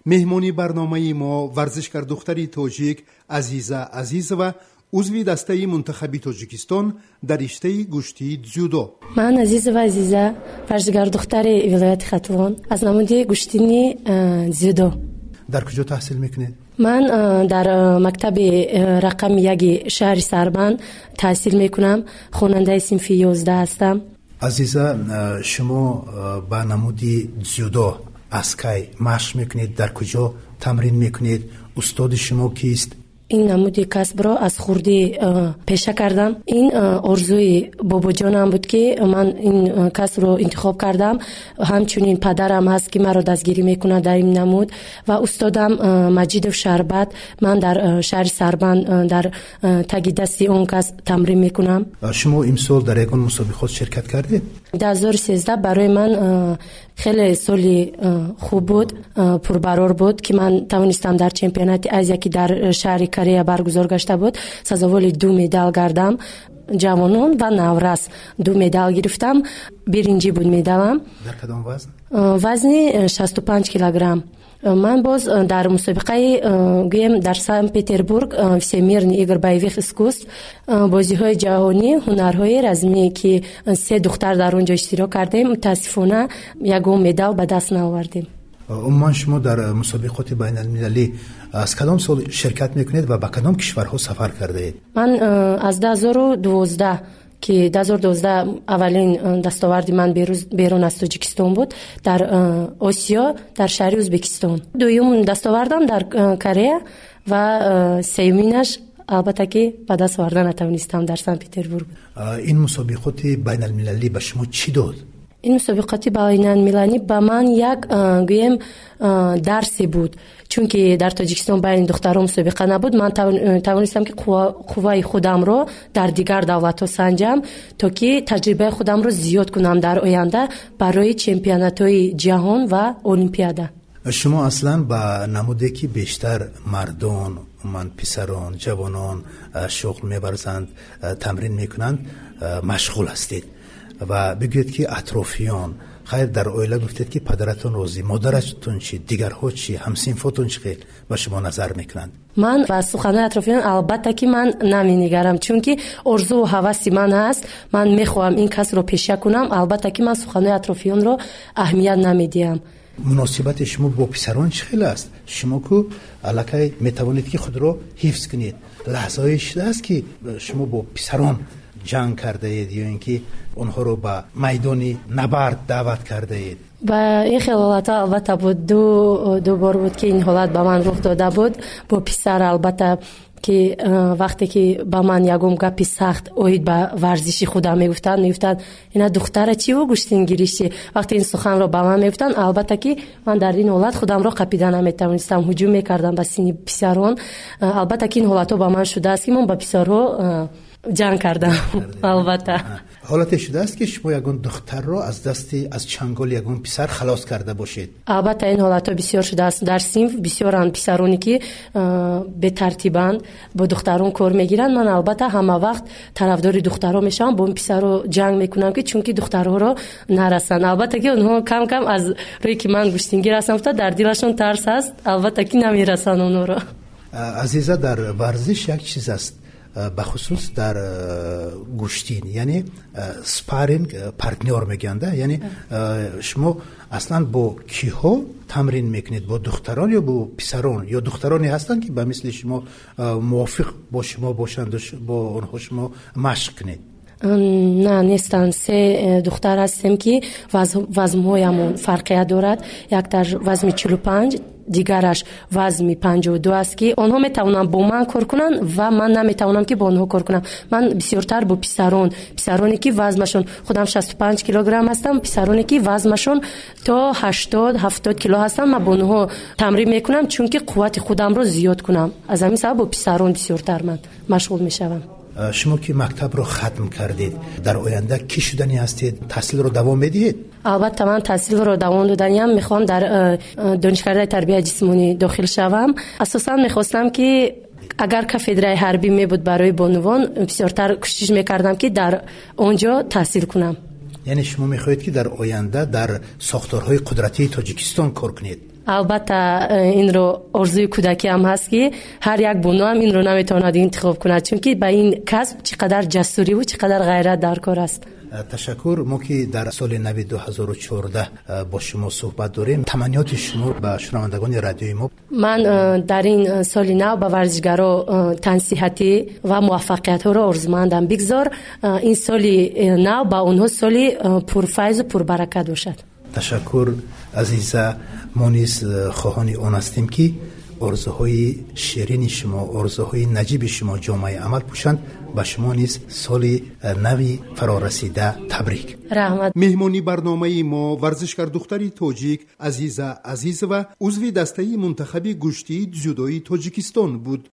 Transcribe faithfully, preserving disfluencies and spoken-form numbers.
меҳмони барномаи мо варзишкар духтари тоҷик Азиза Азизова, عضوی دسته منتخب تاجیکستان در رشته گشتی дзюдо. من Азизова Азиза، ورزشکار دختر ولایت خطوان از نمود گشتینی дзюдо. در کجا تحصیل میکنید؟ من در مکتب رقم یک شهر سربند تحصیل میکنم. خواننده صنف یازده هستم. عزیزا، شما با نمودی дзюдо از کی مشق میکنید؟ در کجا تمرین میکنید؟ استاد شما کیست؟ این نمودی کسب را از خوردی پیشه کردم. این آرزوی باباجانم بود که من این کسب رو انتخاب کردم. همچنین پدرم هست که مرا دستگیری میکنه در این نمود و استادم مجید شربت. من در شهر سربند در تگ دستی اون کسب تمرین میکنم. شما امسال در یگان مسابقات شرکت کردید؟ در دو هزار و سیزده برای من خیلی سالی خوب بود، پربرار بود که من توانستم در چمپیونات آسیا که در شهر کره برگزار گشته بود سزاوار دو مدال گردم. جوانان و نورس دو مدال گرفتم. برنجی بود مدالم. در کدام وزن؟ وزن شصت و پنج کیلوگرم. من باز در مسابقه گویم در سن پتربورگ всемирный игр боевых искусств بازی‌های جهانی هنرهای رزمی که سه دختر در اونجا اشتراک کردیم متاسفانه یگان مدال به دست نیاوردیم. عموما شما در مسابقات بین المللی از کدام سال شرکت میکنید و به کدام کشورها سفر کرده اید؟ من از دو هزار و دوازده که دو هزار و دوازده اولین دستاوردی من بیرون از تاجیکستان بود در آسیا در شهر ازبکستان. دوم دستاوردم در کره و سومینش البته که به دست آوردن نتوانستم در سن پتربورگ. این مسابقات بین المللی به شما چی داد؟ این مسابقات بین المللی به من یک گویم درسی بود، چون که در تاجیکستان بین دختران مسابقه نبود. من توانستم که قوای خودم رو در دیگر دولت‌ها سنجم تا که تجربه خودم رو زیاد کنم در آینده برای چمپیونات‌های جهان و المپیاده. شما اصلا با نموده که بیشتر مردان، من پسران، جوانان شغل می‌ورزند، تمرین میکنند، مشغول هستید و بگوید که اطرافیان خیر در اویله گفتید که پدرتون روزی، مادرتون چی، دیگرها چی، همسنفاتون چی خیلی به شما نظر میکنند؟ من و سخنه اطرافیان البته که من نمی‌نگرم، چون که آرزو و هوس من هست. من میخواهم این کس رو پیشه کنم. البته که من سخنه اطرافیان رو اهمیت نمیدیم. مناسبت شما با پسران چه خیلی است؟ شما که الکی میتوانید که خود رو حفظ کنید. لحظه‌ای شده است که شما با پسران جنگ کرده اید یا اینکه اونها رو به میدان نبرد دعوت کرده اید؟ با این حالت البته بود دو دو بار بود که این حالت به من رخ داده بود با پسر. البته که وقتی که با من یگم گپی سخت اوید به ورزشی خودم میگفتن میگفتن اینا دختره چی و گوشتین گیریشی. وقتی این سخن رو به من میگفتن البته که من در این حالت خودم رو قپیدن نمیتونستم، هجوم میکردم به سینی پسران. البته که این حالت با من شده است که من با پسرها جنگ کردم. البته حالت شده است که شما یگان دختر را از دست از چنگال یگان پسر خلاص کرده باشید. البته این حالت بسیار شده است. در صنف بسیارن پسرانی که به ترتیبند با دختران کار میگیرن. من البته همه وقت طرفدار دخترها میشم، با این پسرها جنگ میکنم که چون که دخترها رو نرسن. البته که اونها کم کم از روی که من گوشتینگیر هستم در دلشون ترس است، البته که نمیرسن اونها رو. عزیزا، در ورزش یک چیز است بخصوص در گوشتین، یعنی سپارینگ پارتنر میگنده، یعنی شما اصلا با کیها تمرین میکنید؟ با دختران یا با پسران؟ یا دخترانی هستن که به مثل شما موافق با شما باشند با اونها شما مشق کنید؟ نه نیستن. سه دختر هستیم که وزن‌هایمون فرقیت دارد. یک در وزن چهل و پنج، دیگرش وزن پنجاه و دو است که آنها میتونن با من کار کنن و من نمیتونم که با آنها کار کنم. من بسیارتر با پسران، پسرانی که وزنشون خودم شصت و پنج کیلوگرم هستم، پسرانی که وزنشون تا هشتاد هفتاد کیلو هستم، من با آنها تمرین میکنم چون که قوت خودم رو زیاد کنم. از همین سبب با پسران بسیارتر من مشغول میشم. شما که مکتب رو ختم کردید، در آینده کی شدنی هستید؟ تحصیل رو دوام میدید؟ البته من تحصیل رو دوام دادنیم میخوام در دانشکده تربیت جسمانی داخل شوم. اساسا میخواستم که اگر کافدرای حربی می بود برای بانوان بسیارتر کوشش میکردم که در اونجا تحصیل کنم. یعنی شما میخواهید که در آینده در ساختارهای قدرتی تاجیکستان کار کنید؟ البته این رو آرزوی کودکی هم هست که هر یک بانو هم این رو نمیتواند انتخاب کند، چون که به این کسب چقدر جسوری و چقدر غیرت در کار است. تشکر. ما که در سال نو دو هزار و چهارده با شما صحبت داریم، تمنیات شما به شنوندگان رادیوی ما. من در این سال نو به ورزشکارا تنصیحاتی و موفقیت ها را آرزومندم. بگذار این سال نو با اونها سال پرفیض و پربرکت باشد. تشکر عزیزه. ما نیز خواهان آن هستیم که آرزوهای شیرین شما، آرزوهای نجیب شما جامعه عمل پوشند. با شما نیز سال نوی فرا رسیده تبریک. رحمت. مهمانی برنامه ما ورزشکار دختری تاجیک عزیزه عزیزова عضو دسته منتخب گشتی جودوی تاجیکستان بود.